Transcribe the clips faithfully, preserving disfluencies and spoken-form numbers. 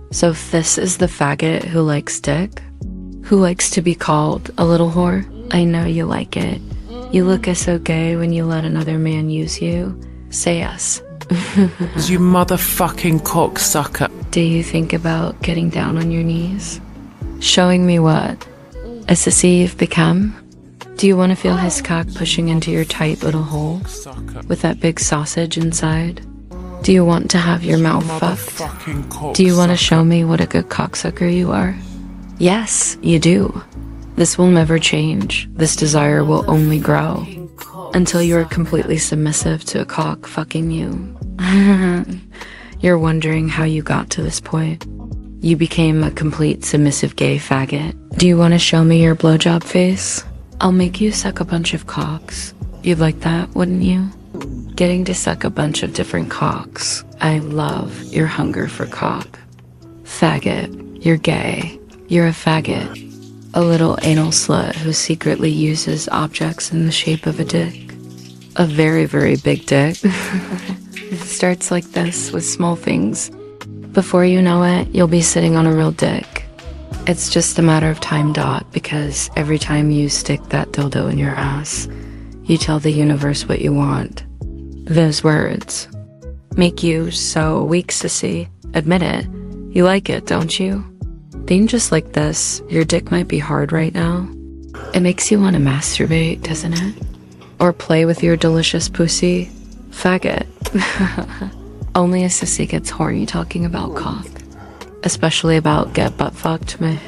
So if this is the faggot who likes dick, who likes to be called a little whore, I know you like it. You look so gay when you let another man use you. Say yes. You motherfucking cocksucker. Do you think about getting down on your knees? Showing me what? A sissy you've become? Do you want to feel his cock pushing into your tight little hole with that big sausage inside? Do you want to have your mouth fucked? Do you want to show me what a good cocksucker you are? Yes, you do. This will never change. This desire will only grow until you are completely submissive to a cock fucking you. You're wondering how you got to this point. You became a complete submissive gay faggot. Do you want to show me your blowjob face? I'll make you suck a bunch of cocks. You'd like that, wouldn't you? Getting to suck a bunch of different cocks. I love your hunger for cock. Faggot, you're gay. You're a faggot. A little anal slut who secretly uses objects in the shape of a dick. A very, very big dick. It starts like this with small things. Before you know it, you'll be sitting on a real dick. It's just a matter of time, Dot, because every time you stick that dildo in your ass, you tell the universe what you want. Those words make you so weak, sissy. Admit it. You like it, don't you? Being just like this, your dick might be hard right now. It makes you want to masturbate, doesn't it? Or play with your delicious pussy. Faggot. Only a sissy gets horny talking about cock. Especially about get butt fucked me.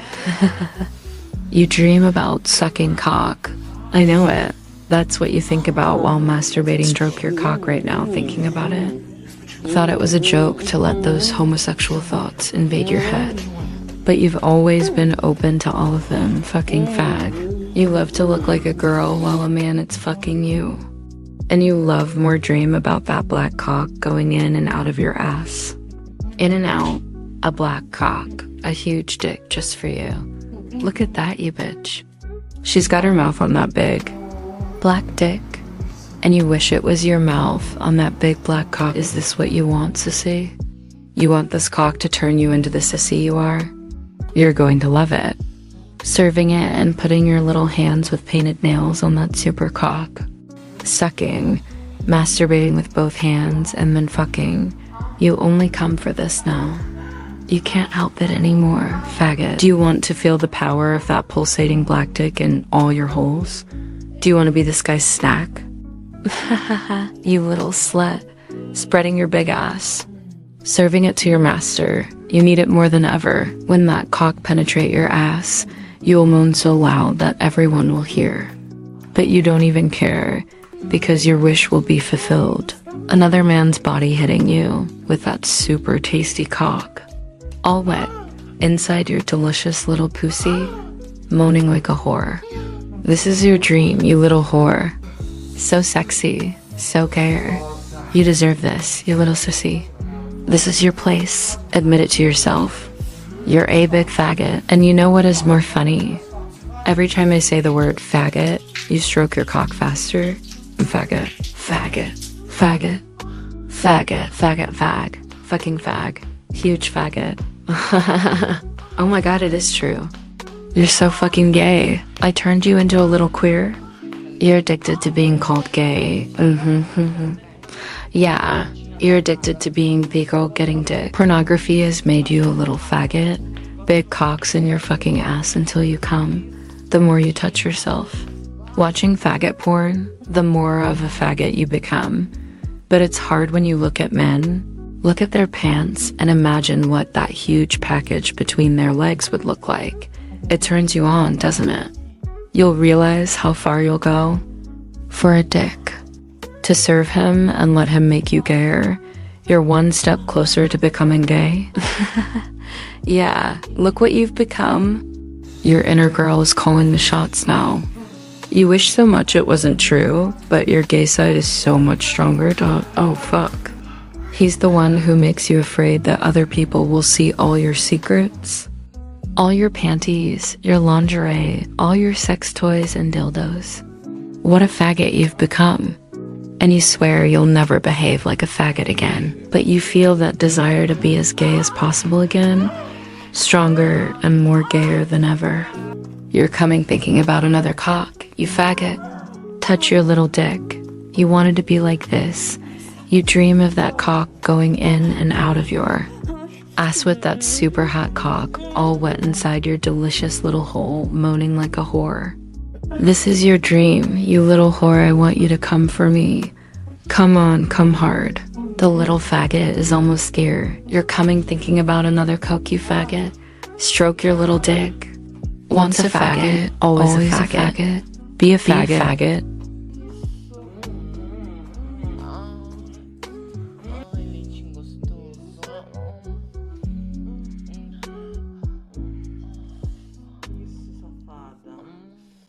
You dream about sucking cock. I know it. That's what you think about while masturbating. Stroke your cock right now, thinking about it. Thought it was a joke to let those homosexual thoughts invade your head. But you've always been open to all of them, fucking fag. You love to look like a girl while a man is fucking you. And you love more dream about that black cock going in and out of your ass. In and out. A black cock, a huge dick just for you. Look at that, you bitch. She's got her mouth on that big black dick, and you wish it was your mouth on that big black cock. Is this what you want, sissy? You want this cock to turn you into the sissy you are? You're going to love it. Serving it and putting your little hands with painted nails on that super cock. Sucking, masturbating with both hands, and then fucking. You only come for this now. You can't help it anymore, faggot. Do you want to feel the power of that pulsating black dick in all your holes? Do you want to be this guy's snack? You little slut, spreading your big ass, serving it to your master. You need it more than ever. When that cock penetrate your ass, you'll moan so loud that everyone will hear. But you don't even care, because your wish will be fulfilled. Another man's body hitting you with that super tasty cock. All wet, inside your delicious little pussy, moaning like a whore. This is your dream, you little whore. So sexy, so gayer. You deserve this, you little sissy. This is your place, admit it to yourself. You're a big faggot, and you know what is more funny? Every time I say the word faggot, you stroke your cock faster. Faggot, faggot, faggot, faggot, faggot, fag, fucking fag. Huge faggot. Oh my god, it is true. You're so fucking gay. I turned you into a little queer. You're addicted to being called gay. Mm-hmm. Yeah, you're addicted to being the girl getting dick. Pornography has made you a little faggot. Big cocks in your fucking ass until you come. The more you touch yourself. Watching faggot porn, the more of a faggot you become. But it's hard when you look at men. Look at their pants and imagine what that huge package between their legs would look like. It turns you on, doesn't it? You'll realize how far you'll go for a dick. To serve him and let him make you gayer, you're one step closer to becoming gay. Yeah, look what you've become. Your inner girl is calling the shots now. You wish so much it wasn't true, but your gay side is so much stronger, dog. Oh, fuck. He's the one who makes you afraid that other people will see all your secrets. All your panties, your lingerie, all your sex toys and dildos. What a faggot you've become. And you swear you'll never behave like a faggot again. But you feel that desire to be as gay as possible again, stronger and more gayer than ever. You're coming thinking about another cock, you faggot. Touch your little dick. You wanted to be like this. You dream of that cock going in and out of your ass with that super hot cock all wet inside your delicious little hole, moaning like a whore. This is your dream, you little whore. I want you to come for me. Come on, come hard. The little faggot is almost scared. You're coming thinking about another cock, you faggot. Stroke your little dick. Once a faggot, always a faggot. Be a faggot.